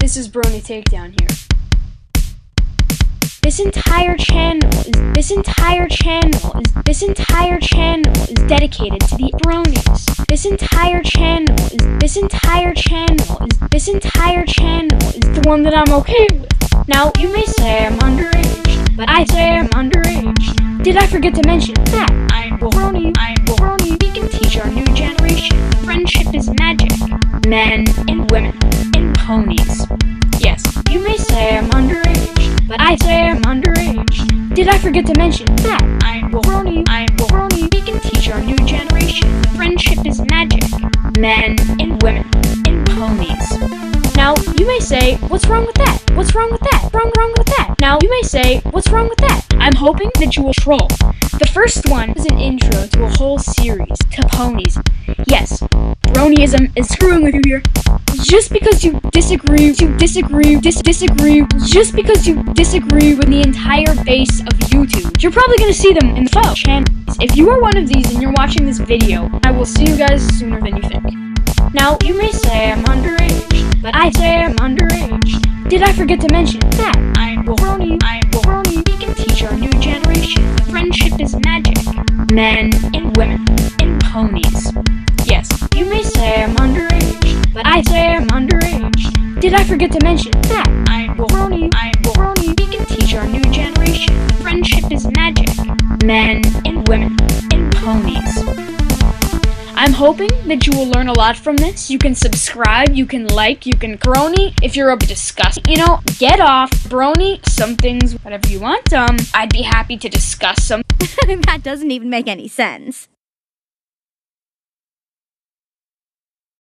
This is Brony Takedown here. This entire channel is dedicated to the bronies. This entire channel is the one that I'm okay with. Now, you may say I'm underage, but I say I'm underage. Did I forget to mention that I'm brony? We can teach our new generation. Friendship is magic. Men and women and ponies. Yes, you may say I'm underage, but I say I'm underage. Did I forget to mention that I'm brony? We can teach our new generation. Friendship is magic. Men and women and ponies. Now, you may say, what's wrong with that? What's wrong with that? Wrong with that? Now, you may say, what's wrong with that? I'm hoping that you will troll. The first one is an intro to a whole series to ponies. Yes, bronyism is screwing with you here. Just because you disagree with the entire base of YouTube, you're probably gonna see them in the photo channels. If you are one of these and you're watching this video, I will see you guys sooner than you think. Now, you may say I'm underage, but I say I'm underage. Did I forget to mention that I'm brony? We can teach our new generation. Friendship is magic. Men and women and ponies. Yes, you may say I'm underage, but I say I'm underage. Did I forget to mention that I'm brony? We can teach our new generation. Friendship is magic. Men and women and ponies. I'm hoping that you will learn a lot from this. You can subscribe, you can like, you can brony if you're up to discuss. Get off, brony, some things, whatever you want. I'd be happy to discuss some. That doesn't even make any sense.